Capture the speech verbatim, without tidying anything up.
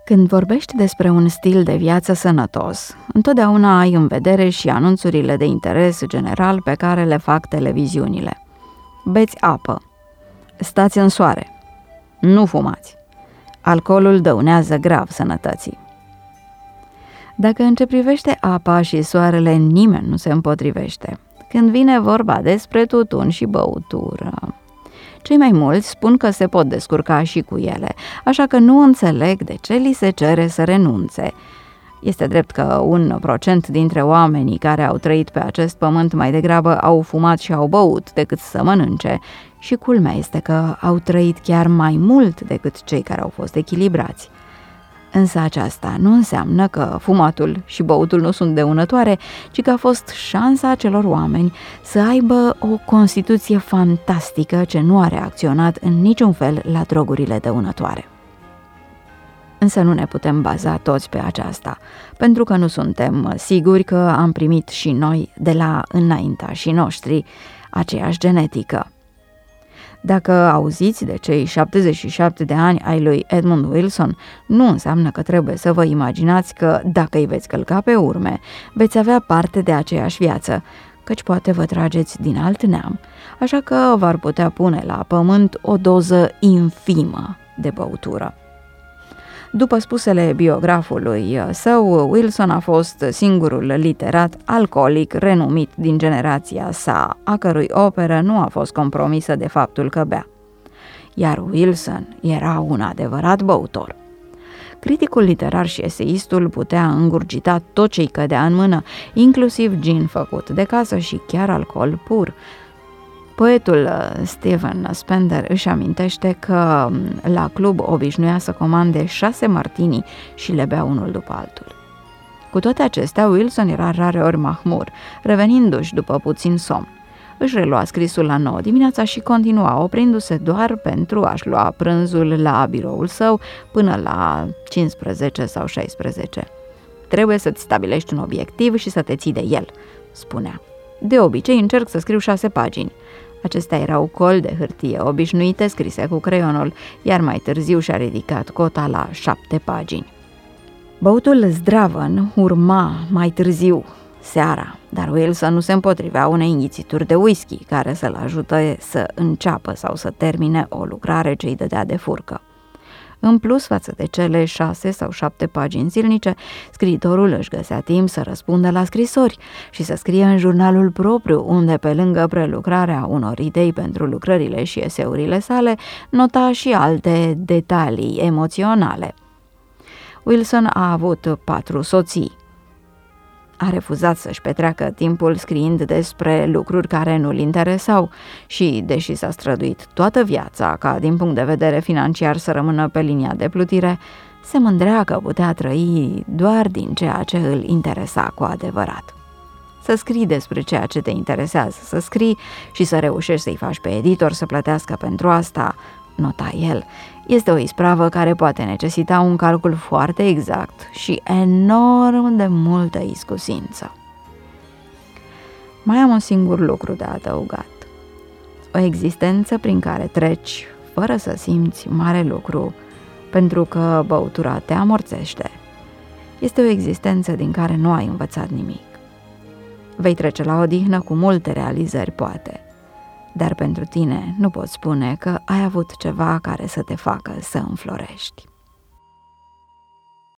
Când vorbești despre un stil de viață sănătos, întotdeauna ai în vedere și anunțurile de interes general pe care le fac televiziunile. Beți apă, stați în soare, nu fumați, alcoolul dăunează grav sănătății. Dacă în ce privește apa și soarele nimeni nu se împotrivește, când vine vorba despre tutun și băutură, cei mai mulți spun că se pot descurca și cu ele, așa că nu înțeleg de ce li se cere să renunțe. Este drept că un procent dintre oamenii care au trăit pe acest pământ mai degrabă au fumat și au băut decât să mănânce, și culmea este că au trăit chiar mai mult decât cei care au fost echilibrați. Însă aceasta nu înseamnă că fumatul și băutul nu sunt dăunătoare, ci că a fost șansa acelor oameni să aibă o constituție fantastică ce nu a reacționat în niciun fel la drogurile dăunătoare. Însă nu ne putem baza toți pe aceasta, pentru că nu suntem siguri că am primit și noi de la înaintașii noștri aceeași genetică. Dacă auziți de cei șaptezeci și șapte de ani ai lui Edmund Wilson, nu înseamnă că trebuie să vă imaginați că, dacă îi veți călca pe urme, veți avea parte de aceeași viață, căci poate vă trageți din alt neam, așa că v-ar putea pune la pământ o doză infimă de băutură. După spusele biografului său, Wilson a fost singurul literat alcoolic renumit din generația sa, a cărui operă nu a fost compromisă de faptul că bea. Iar Wilson era un adevărat băutor. Criticul literar și eseistul putea îngurgita tot ce-i cădea în mână, inclusiv gin făcut de casă și chiar alcool pur. Poetul Stephen Spender își amintește că la club obișnuia să comande șase martini și le bea unul după altul. Cu toate acestea, Wilson era rareori mahmur, revenindu-și după puțin somn. Își relua scrisul la nouă dimineața și continua, oprindu-se doar pentru a-și lua prânzul la biroul său până la cincisprezece sau șaisprezece. Trebuie să-ți stabilești un obiectiv și să te ții de el, spunea. De obicei încerc să scriu șase pagini. Acestea erau coli de hârtie obișnuite scrise cu creionul, iar mai târziu și-a ridicat cota la șapte pagini. Băutul zdravăn urma mai târziu, seara, dar Wilson nu se împotrivea unei înghițituri de whisky care să-l ajute să înceapă sau să termine o lucrare ce îi dădea de furcă. În plus față de cele șase sau șapte pagini zilnice, scriitorul își găsea timp să răspundă la scrisori și să scrie în jurnalul propriu, unde, pe lângă prelucrarea unor idei pentru lucrările și eseurile sale, nota și alte detalii emoționale. Wilson a avut patru soții. A refuzat să-și petreacă timpul scriind despre lucruri care nu-l interesau și, deși s-a străduit toată viața ca din punct de vedere financiar să rămână pe linia de plutire, se mândrea că putea trăi doar din ceea ce îl interesa cu adevărat. Să scrii despre ceea ce te interesează, să scrii și să reușești să-i faci pe editor să plătească pentru asta, nota el, este o ispravă care poate necesita un calcul foarte exact și enorm de multă iscusință. Mai am un singur lucru de adăugat. O existență prin care treci fără să simți mare lucru, pentru că băutura te amorțește. Este o existență din care nu ai învățat nimic. Vei trece la odihnă cu multe realizări, poate, dar pentru tine nu poți spune că ai avut ceva care să te facă să înflorești.